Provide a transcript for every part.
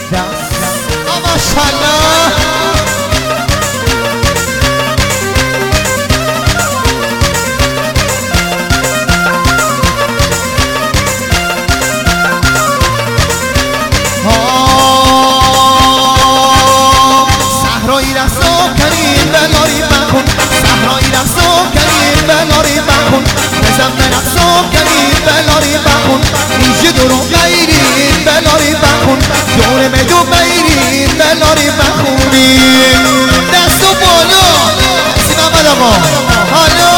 ماشاءالله صحرایی رسا کنیم بلاری بکن صحرایی رسا کنیم بلاری بکن بزن به رسا کنیم بلاری بکن اینجا دورو غیریم بلاری بکن دوره بدو بیریم بلاری بخونیم دست و بالا سی محمد آقا حالا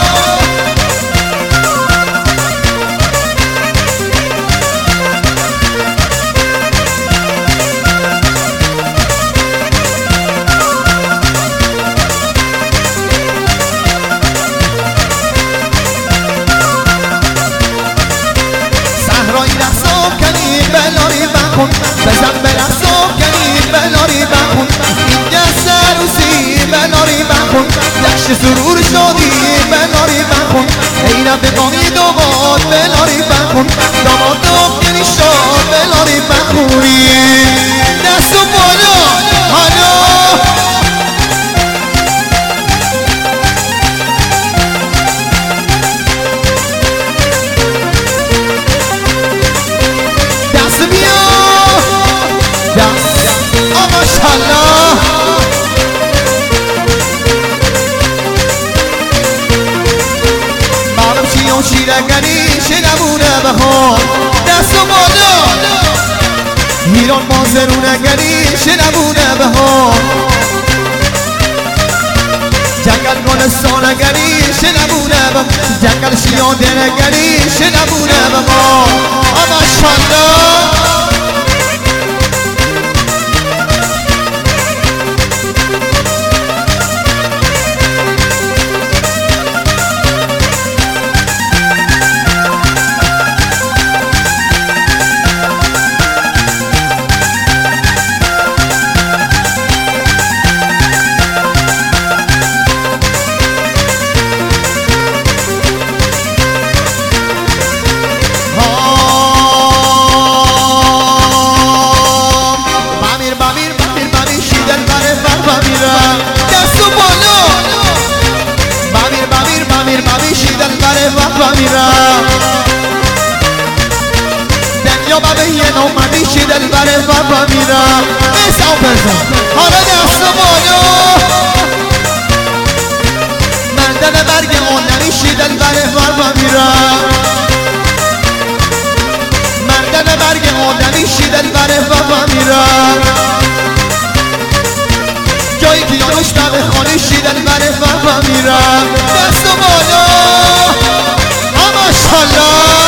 بزن به رسا کنیم بلاری بکن اینجا سروسی بلاری بکن دشت سرور شدی بلاری بکن اینا بقانی دوباد بلاری بکن داماد دامگنی شد بلاری بخونی دست و بالا حالا ماشاءالله معلوم چیون شیرگنی شنبونه بهار دست و بالا ایران مازرونگنی شنبونه بهار جنگل گلستانگنی شنبونه بهار جنگل شیادرگنی شنبونه بهار ماشاءالله دنیا بابه یه نومدی شی دل بره بابا میرم ایسا بزن حالا دست بالا مردن برگ آننی شی دل بره بابا میرم مردن برگ آننی شی دل بره بابا میرم جایی که یانوش دم خانه شی دل بره بابا میرم دست بالا ماشاءالله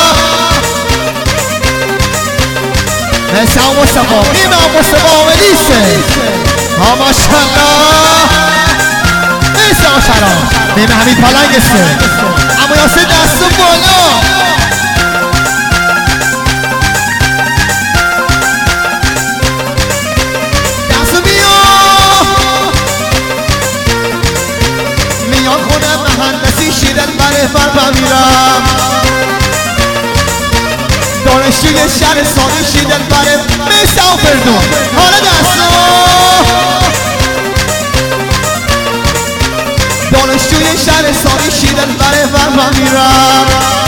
نسا مصطفى امام مصطفى وليسه ماشاءالله نسا شرا میم حمید پالنگسته اما یاسه دست بالا دست بیا میان خونه مهندسی شیدن بره فربا میرم دانشجوی شهر سانی شیدن بره میسا و فردون حالا دستا دانشجوی شهر سانی شیدن بره فربا میرم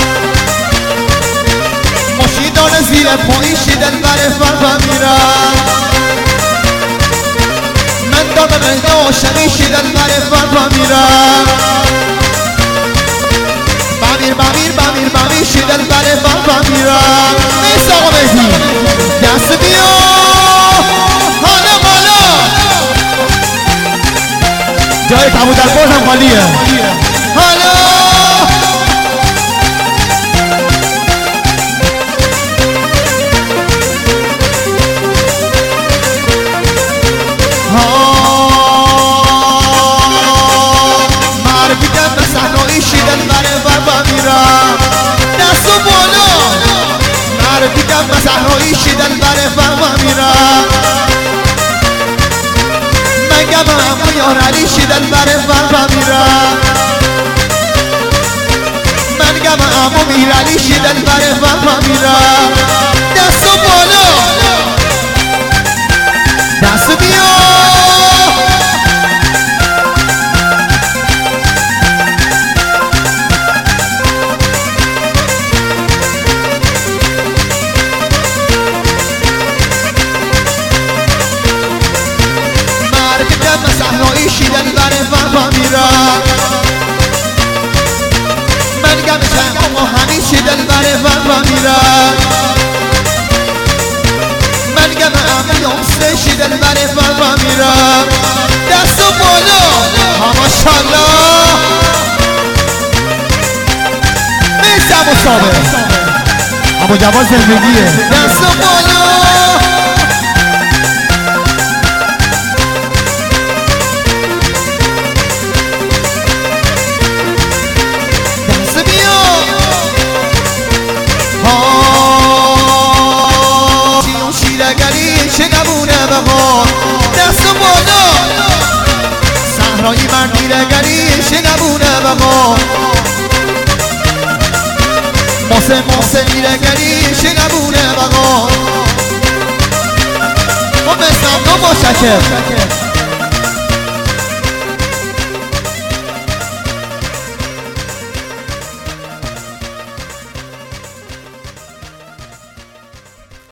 ماشیدان زیر پایی شیدن بره فربا میرم من دام مهده آشنی شیدن بره فربا میرم بامیر شیدن بره فربا میرم میسا و مهدی دست بیا حالا بالا جای تمو در برد هم خالیه حالا معرفی کم به صحرایی شیدن بره فربا میرم دست و بالا معرفی کم به صحرایی شیدن بره فربا میرم من گم همو یار علی شیدن بره فربا میرم من گم همو میر علی شیدن بره فربا میرم دست و بالا اما صابر اما جواد زندگیه دست بالا دست بیا چیون شیرگری شگمونه بخواد دست بالا صحرایی مردیرگری شگمونه بخواد ماسه میرگری شگمونه بخواد خب بسم دو با شکر